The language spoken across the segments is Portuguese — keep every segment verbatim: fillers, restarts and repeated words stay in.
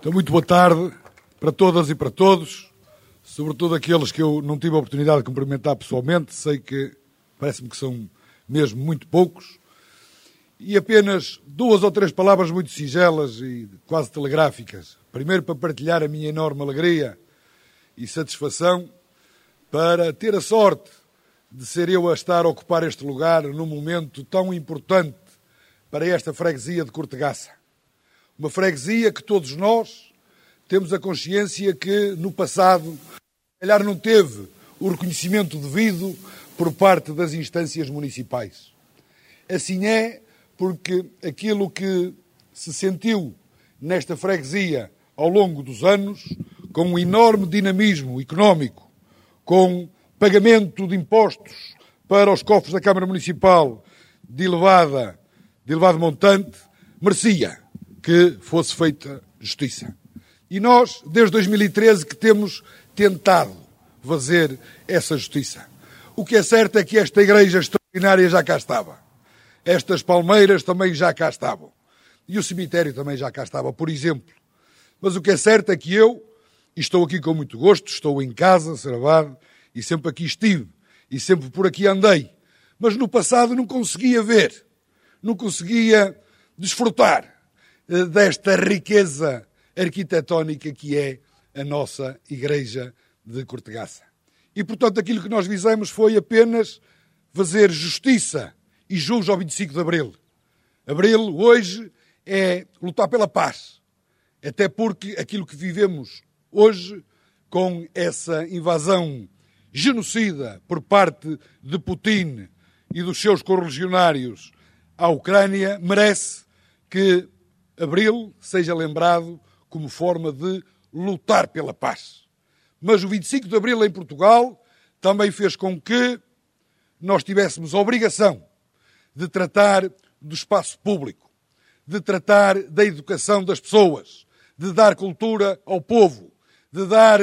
Então, muito boa tarde para todas e para todos, sobretudo aqueles que eu não tive a oportunidade de cumprimentar pessoalmente, sei que parece-me que são mesmo muito poucos, e apenas duas ou três palavras muito singelas e quase telegráficas. Primeiro, para partilhar a minha enorme alegria e satisfação para ter a sorte de ser eu a estar a ocupar este lugar num momento tão importante para esta freguesia de Cortegaça. Uma freguesia que todos nós temos a consciência que no passado, se calhar, não teve o reconhecimento devido por parte das instâncias municipais. Assim é porque aquilo que se sentiu nesta freguesia ao longo dos anos, com um enorme dinamismo económico, com pagamento de impostos para os cofres da Câmara Municipal de, elevada, de elevado montante, merecia que fosse feita justiça. E nós, desde dois mil e treze, que temos tentado fazer essa justiça. O que é certo é que esta igreja extraordinária já cá estava. Estas palmeiras também já cá estavam. E o cemitério também já cá estava, por exemplo. Mas o que é certo é que eu, e estou aqui com muito gosto, estou em casa, Sarabade, e sempre aqui estive, e sempre por aqui andei. Mas no passado não conseguia ver, não conseguia desfrutar desta riqueza arquitetónica que é a nossa igreja de Cortegaça. E, portanto, aquilo que nós fizemos foi apenas fazer justiça e jus ao vinte e cinco de Abril. Abril, hoje, é lutar pela paz. Até porque aquilo que vivemos hoje, com essa invasão genocida por parte de Putin e dos seus correligionários à Ucrânia, merece que Abril seja lembrado como forma de lutar pela paz. Mas o vinte e cinco de Abril em Portugal também fez com que nós tivéssemos a obrigação de tratar do espaço público, de tratar da educação das pessoas, de dar cultura ao povo, de dar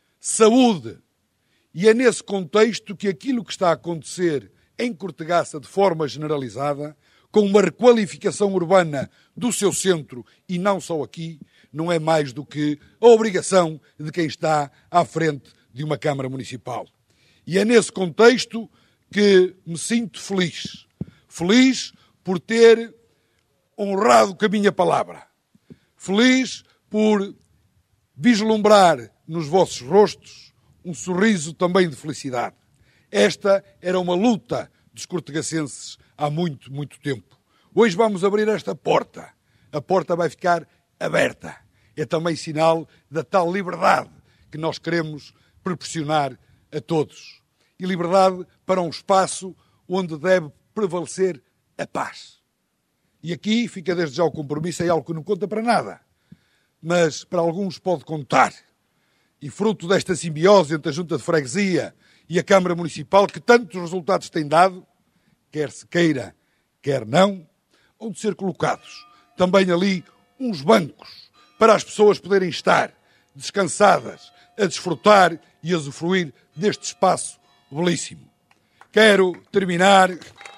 saúde. E é nesse contexto que aquilo que está a acontecer em Cortegaça de forma generalizada, com uma requalificação urbana do seu centro, e não só aqui, não é mais do que a obrigação de quem está à frente de uma Câmara Municipal. E é nesse contexto que me sinto feliz. Feliz por ter honrado com a minha palavra. Feliz por vislumbrar nos vossos rostos um sorriso também de felicidade. Esta era uma luta dos cortegacenses há muito, muito tempo. Hoje vamos abrir esta porta. A porta vai ficar aberta. É também sinal da tal liberdade que nós queremos proporcionar a todos. E liberdade para um espaço onde deve prevalecer a paz. E aqui fica desde já o compromisso, é algo que não conta para nada, mas para alguns pode contar. E fruto desta simbiose entre a Junta de Freguesia e a Câmara Municipal, que tantos resultados tem dado, quer se queira, quer não, hão de ser colocados também ali uns bancos para as pessoas poderem estar descansadas, a desfrutar e a usufruir deste espaço belíssimo. Quero terminar...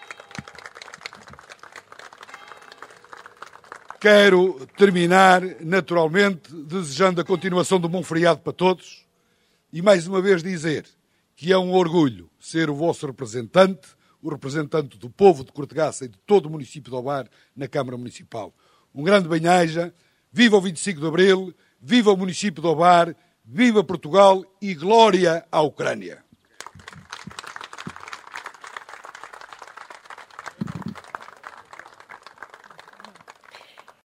Quero terminar, naturalmente, desejando a continuação de um bom feriado para todos e, mais uma vez, dizer que é um orgulho ser o vosso representante, o representante do povo de Cortegaça e de todo o município de Ovar na Câmara Municipal. Um grande bem-aja, viva o vinte e cinco de Abril, viva o município de Ovar, viva Portugal e glória à Ucrânia.